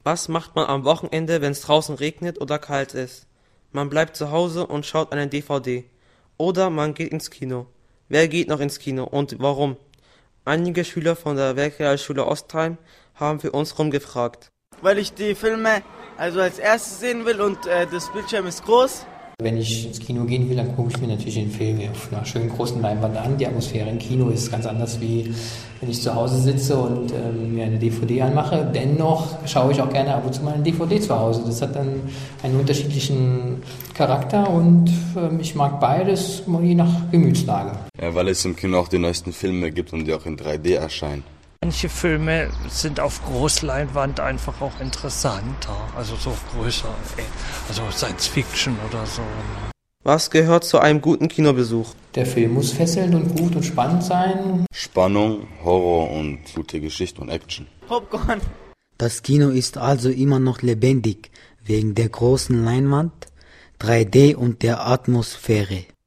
Was macht man am Wochenende, wenn es draußen regnet oder kalt ist? Man bleibt zu Hause und schaut eine DVD. Oder man geht ins Kino. Wer geht noch ins Kino und warum? Einige Schüler von der Werkrealschule Ostheim haben für uns rumgefragt. Weil ich die Filme als erstes sehen will und das Bildschirm ist groß. Wenn ich ins Kino gehen will, dann gucke ich mir natürlich den Film auf einer schönen großen Leinwand an. Die Atmosphäre im Kino ist ganz anders, wie wenn ich zu Hause sitze und mir eine DVD anmache. Dennoch schaue ich auch gerne ab und zu mal eine DVD zu Hause. Das hat dann einen unterschiedlichen Charakter und ich mag beides, je nach Gemütslage. Ja, weil es im Kino auch die neuesten Filme gibt und die auch in 3D erscheinen. Manche Filme sind auf Großleinwand einfach auch interessanter, also so größer, also Science Fiction oder so. Was gehört zu einem guten Kinobesuch? Der Film muss fesselnd und gut und spannend sein. Spannung, Horror und gute Geschichte und Action. Popcorn. Das Kino ist also immer noch lebendig, wegen der großen Leinwand, 3D und der Atmosphäre.